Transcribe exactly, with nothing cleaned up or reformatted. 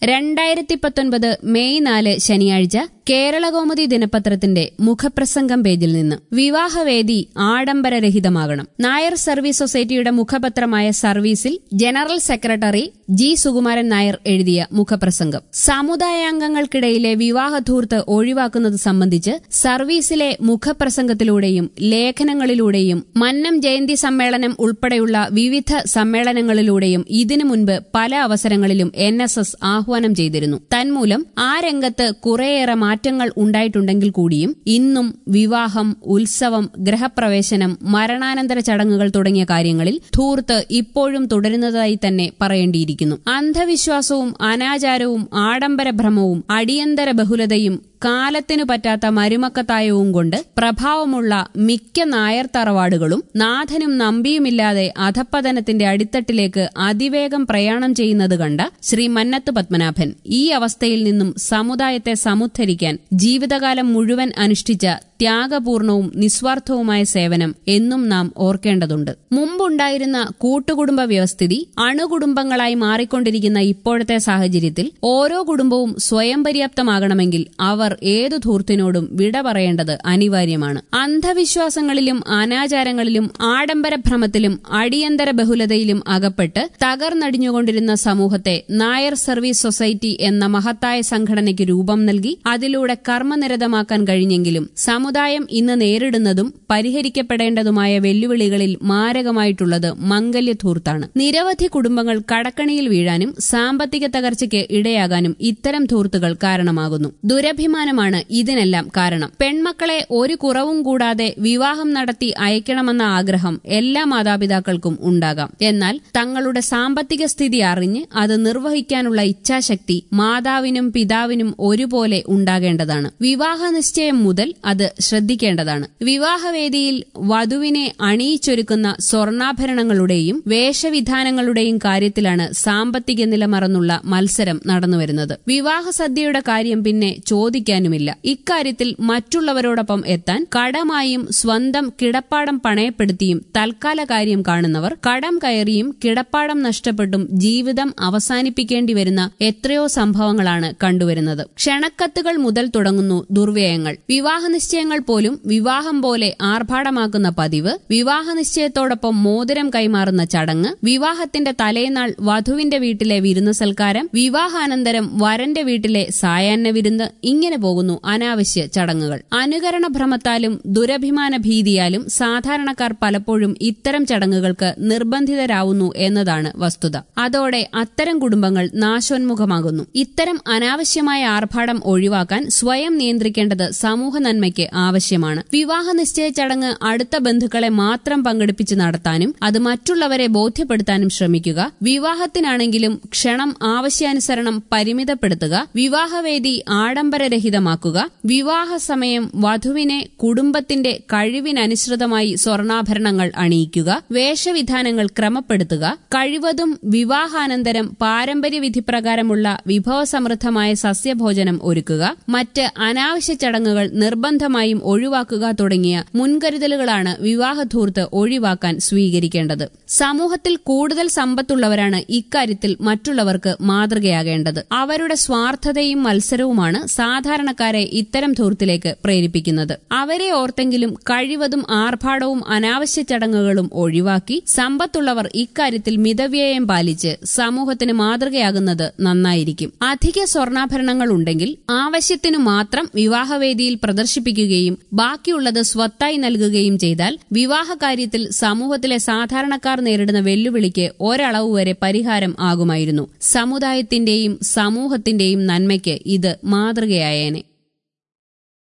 രണ്ടായിരത്തി പത്തൊൻപത് മെയ് നാല് ശനിയാഴ്ച കേരളകൗമുദി ദിനപത്രത്തിന്റെ മുഖപ്രസംഗം പേജിൽ നിന്ന് വിവാഹവേദി ആഡംബരരഹിതമാകണം. നായർ സർവീസ് സൊസൈറ്റിയുടെ മുഖപത്രമായ സർവീസിൽ general secretary G Sukumaran Nair എഴുതിയ മുഖപ്രസംഗം. സമുദായാംഗങ്ങൾക്കിടയിലെ വിവാഹധൂർത്ത് ഒഴിവാക്കുന്നത് സംബന്ധിച്ച് സർവീസിലെ മുഖപ്രസംഗത്തിലൂടെയും ലേഖനങ്ങളിലൂടെയും മന്നം ജയന്തി സമ്മേളനം ഉൾപ്പെടെയുള്ള വിവിധ സമ്മേളനങ്ങളിലൂടെയും ഇതിനു മുൻപ് പല അവസരങ്ങളിലും എൻ എസ് എസ് ആഹ്വാനം ചെയ്തിരുന്നു. തന്മൂലം ആ രംഗത്ത് കുറേയേറെ മാറ്റങ്ങൾ ഉണ്ടായിട്ടുണ്ടെങ്കിൽ കൂടിയും ഇന്നും വിവാഹം, ഉത്സവം, ഗ്രഹപ്രവേശനം, മരണാനന്തര ചടങ്ങുകൾ തുടങ്ങിയ കാര്യങ്ങളിൽ ധൂർത്ത് ഇപ്പോഴും തുടരുന്നതായി തന്നെ പറയേണ്ടിയിരിക്കുന്നു. അന്ധവിശ്വാസവും അനാചാരവും ആഡംബരഭ്രമവും അടിയന്തര ബഹുലതയും കാലത്തിനു പറ്റാത്ത മരുമക്കത്തായവും കൊണ്ട് പ്രഭാവമുള്ള മിക്ക നായർ തറവാടുകളും നാഥനും നമ്പിയുമില്ലാതെ അധപ്പതനത്തിന്റെ അടിത്തട്ടിലേക്ക് അതിവേഗം പ്രയാണം ചെയ്യുന്നത് കണ്ട ശ്രീ മന്നത്ത് പത്മനാഭൻ ഈ അവസ്ഥയിൽ നിന്നും സമുദായത്തെ സമുദ്ധരിക്കാൻ ജീവിതകാലം മുഴുവൻ അനുഷ്ഠിച്ച ത്യാഗപൂർണവും നിസ്വാർത്ഥവുമായ സേവനം എന്നും നാം ഓർക്കേണ്ടതുണ്ട്. മുമ്പുണ്ടായിരുന്ന കൂട്ടുകുടുംബ വ്യവസ്ഥിതി അണുകുടുംബങ്ങളായി മാറിക്കൊണ്ടിരിക്കുന്ന ഇപ്പോഴത്തെ സാഹചര്യത്തിൽ ഓരോ കുടുംബവും സ്വയം പര്യാപ്തമാകണമെങ്കിൽ അവർ ഏതു ധൂർത്തിനോടും വിട പറയേണ്ടത് അനിവാര്യമാണ്. അന്ധവിശ്വാസങ്ങളിലും അനാചാരങ്ങളിലും ആഡംബരഭ്രമത്തിലും അടിയന്തര ബഹുലതയിലും അകപ്പെട്ട് തകർന്നടിഞ്ഞുകൊണ്ടിരുന്ന സമൂഹത്തെ നായർ സർവീസ് സൊസൈറ്റി എന്ന മഹത്തായ സംഘടനയ്ക്ക് രൂപം നൽകി അതിലൂടെ കർമ്മനിരതമാക്കാൻ കഴിഞ്ഞെങ്കിലും സമുദായം ഇന്ന് നേരിടുന്നതും പരിഹരിക്കപ്പെടേണ്ടതുമായ വെല്ലുവിളികളിൽ മാരകമായിട്ടുള്ളത് മംഗല്യധൂർത്താണ്. നിരവധി കുടുംബങ്ങൾ കടക്കണിയിൽ വീഴാനും സാമ്പത്തിക തകർച്ചയ്ക്ക് ഇടയാകാനും ഇത്തരം ധൂർത്തുകൾ കാരണമാകുന്നു. ദുരഭിമാനമാണ് ഇതിനെല്ലാം കാരണം. പെൺമക്കളെ ഒരു കുറവും കൂടാതെ വിവാഹം നടത്തി അയക്കണമെന്ന ആഗ്രഹം എല്ലാ മാതാപിതാക്കൾക്കും ഉണ്ടാകാം. എന്നാൽ തങ്ങളുടെ സാമ്പത്തിക സ്ഥിതി അറിഞ്ഞ് അത് നിർവഹിക്കാനുള്ള ഇച്ഛാശക്തി മാതാവിനും പിതാവിനും ഒരുപോലെ ഉണ്ടാകേണ്ടതാണ്. വിവാഹ നിശ്ചയം മുതൽ അത് ശ്രദ്ധിക്കേണ്ടതാണ്. വിവാഹവേദിയിൽ വധുവിനെ അണിയിച്ചൊരുക്കുന്ന സ്വർണ്ണാഭരണങ്ങളുടെയും വേഷവിധാനങ്ങളുടെയും കാര്യത്തിലാണ് സാമ്പത്തിക നില മറന്നുള്ള മത്സരം നടന്നുവരുന്നത്. വിവാഹസദ്യയുടെ കാര്യം പിന്നെ ചോദിക്കാനുമില്ല. ഇക്കാര്യത്തിൽ മറ്റുള്ളവരോടൊപ്പം എത്താൻ കടമായും സ്വന്തം കിടപ്പാടം പണയപ്പെടുത്തിയും തൽക്കാല കാര്യം കാണുന്നവർ കടം കയറിയും കിടപ്പാടം നഷ്ടപ്പെട്ടും ജീവിതം അവസാനിപ്പിക്കേണ്ടി വരുന്ന എത്രയോ സംഭവങ്ങളാണ് കണ്ടുവരുന്നത്. ക്ഷണക്കത്തുകൾ മുതൽ തുടങ്ങുന്നു ദുർവ്യയങ്ങൾ. വിവാഹ നിശ്ചയങ്ങൾ പോലും വിവാഹം പോലെ ആർഭാടമാക്കുന്ന പതിവ്, വിവാഹ നിശ്ചയത്തോടൊപ്പം മോതിരം കൈമാറുന്ന ചടങ്ങ്, വിവാഹത്തിന്റെ തലേനാൾ വധുവിന്റെ വീട്ടിലെ വിരുന്ന് സൽക്കാരം, വിവാഹാനന്തരം വരന്റെ വീട്ടിലെ സായാഹ്ന വിരുന്ന്, ഇങ്ങനെ പോകുന്നു അനാവശ്യ ചടങ്ങുകൾ. അനുകരണ ഭ്രമത്താലും ദുരഭിമാന ഭീതിയാലും സാധാരണക്കാർ പലപ്പോഴും ഇത്തരം ചടങ്ങുകൾക്ക് നിർബന്ധിതരാവുന്നു എന്നതാണ് വസ്തുത. അതോടെ അത്തരം കുടുംബങ്ങൾ നാശോന്മുഖമാകുന്നു. ഇത്തരം അനാവശ്യമായ ആർഭാടം ഒഴിവാക്കാൻ സ്വയം നിയന്ത്രിക്കേണ്ടത് സമൂഹ നന്മയ്ക്ക് ആവശ്യമാണ്. വിവാഹ നിശ്ചയ ചടങ്ങ് അടുത്ത ബന്ധുക്കളെ മാത്രം പങ്കെടുപ്പിച്ച് നടത്താനും അത് മറ്റുള്ളവരെ ബോധ്യപ്പെടുത്താനും ശ്രമിക്കുക. വിവാഹത്തിനാണെങ്കിലും ക്ഷണം ആവശ്യാനുസരണം പരിമിതപ്പെടുത്തുക. വിവാഹവേദി ആഡംബരരഹിതമാക്കുക. വിവാഹ സമയം വധുവിനെ കുടുംബത്തിന്റെ കഴിവിനനുസൃതമായി സ്വർണ്ണാഭരണങ്ങൾ അണിയിക്കുക. വേഷവിധാനങ്ങൾ ക്രമപ്പെടുത്തുക. കഴിവതും വിവാഹാനന്തരം പാരമ്പര്യവിധിപ്രകാരമുള്ള വിഭവസമൃദ്ധമായ സസ്യഭോജനം ഒരുക്കുക. മറ്റ് അനാവശ്യ ചടങ്ങുകൾ നിർബന്ധമായും ഒഴിവാക്കുക തുടങ്ങിയ മുൻകരുതലുകളാണ് വിവാഹധൂർത്ത് ഒഴിവാക്കാൻ സ്വീകരിക്കേണ്ടത്. സമൂഹത്തിൽ കൂടുതൽ സമ്പത്തുള്ളവരാണ് ഇക്കാര്യത്തിൽ മറ്റുള്ളവർക്ക് മാതൃകയാകേണ്ടത്. അവരുടെ സ്വാർത്ഥതയും മത്സരവുമാണ് സാധാരണക്കാരെ ഇത്തരം ധൂർത്തിലേക്ക് പ്രേരിപ്പിക്കുന്നത്. അവരെ ഓർത്തെങ്കിലും കഴിവതും ആർഭാടവും അനാവശ്യ ചടങ്ങുകളും ഒഴിവാക്കി സമ്പത്തുള്ളവർ ഇക്കാര്യത്തിൽ മിതവ്യയം പാലിച്ച് സമൂഹത്തിന് മാതൃകയാകുന്നത് നന്നായിരിക്കും. അധിക സ്വർണ്ണാഭരണങ്ങൾ ഉണ്ടെങ്കിൽ ആവശ്യത്തിനു മാത്രം വിവാഹവേദിയിൽ പ്രദർശിപ്പിക്കുകയും ബാക്കിയുള്ളത് സ്വത്തായി നൽകുകയും ചെയ്താൽ വിവാഹകാര്യത്തിൽ സമൂഹത്തിലെ സാധാരണക്കാർ നേരിടുന്ന വെല്ലുവിളിക്ക് ഒരളവ് വരെ പരിഹാരം ആകുമായിരുന്നു. സമുദായത്തിന്റെയും സമൂഹത്തിന്റെയും നന്മയ്ക്ക് ഇത് മാതൃകയായേനെ.